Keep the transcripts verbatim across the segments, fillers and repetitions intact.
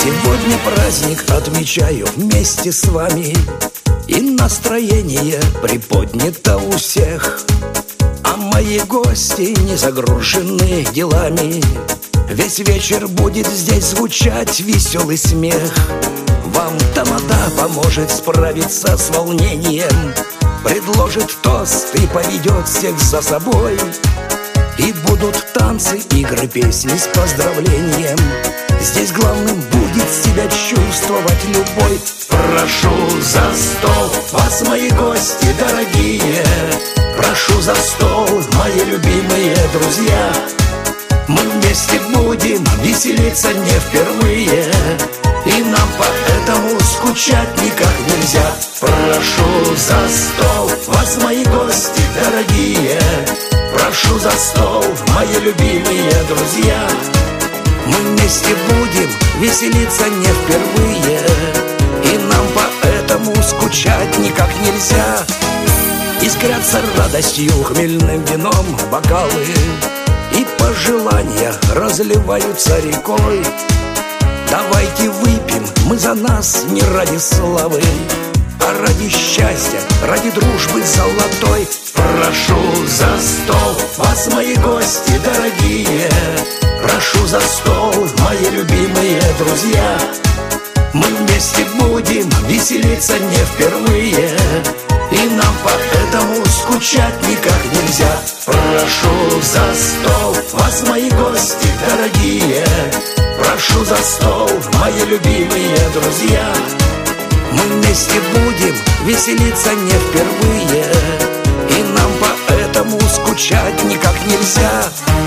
Сегодня праздник отмечаю вместе с вами, и настроение приподнято у всех. А мои гости не загружены делами. Весь вечер будет здесь звучать веселый смех. Вам тамада поможет справиться с волнением, предложит тост и поведет всех за собой. И будут танцы, игры, песни с поздравлением. Здесь главным будет себя чувствовать любой. Прошу за стол вас, мои гости дорогие. Прошу за стол, мои любимые друзья. Мы вместе будем веселиться не впервые, и нам поэтому скучать никак нельзя. Прошу за стол вас, мои гости дорогие. Прошу за стол, мои любимые друзья. Мы вместе будем веселиться не впервые, и нам поэтому скучать никак нельзя. Искрятся радостью хмельным вином бокалы, и пожелания разливаются рекой. Давайте выпьем мы за нас не ради славы, а ради счастья, ради дружбы золотой. Прошу за стол вас, мои гости дорогие. Прошу за стол, мои любимые друзья. Мы вместе будем веселиться не впервые, и нам поэтому скучать никак нельзя. Прошу за стол вас, мои гости дорогие. Прошу за стол, мои любимые друзья. Мы вместе будем веселиться не впервые, и нам поэтому скучать никак нельзя.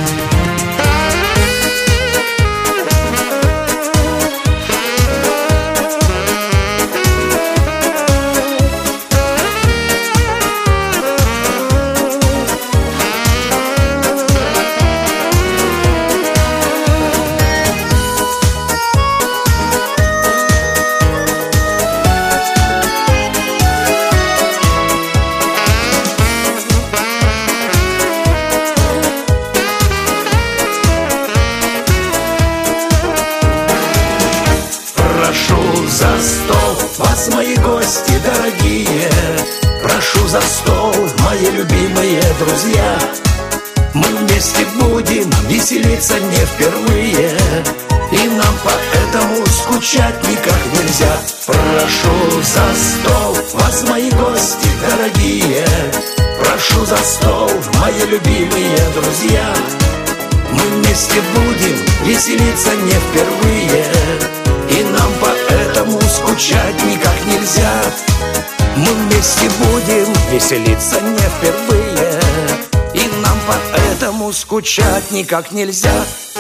Прошу за стол вас, мои гости дорогие. Прошу за стол, мои любимые друзья. Мы вместе будем веселиться не впервые, и нам поэтому скучать никак нельзя. Прошу за стол вас, мои гости дорогие. Прошу за стол, мои любимые друзья. Мы вместе будем веселиться не впервые, и нам поэтому скучать никак нельзя. Мы вместе будем веселиться не впервые, и нам поэтому скучать никак нельзя.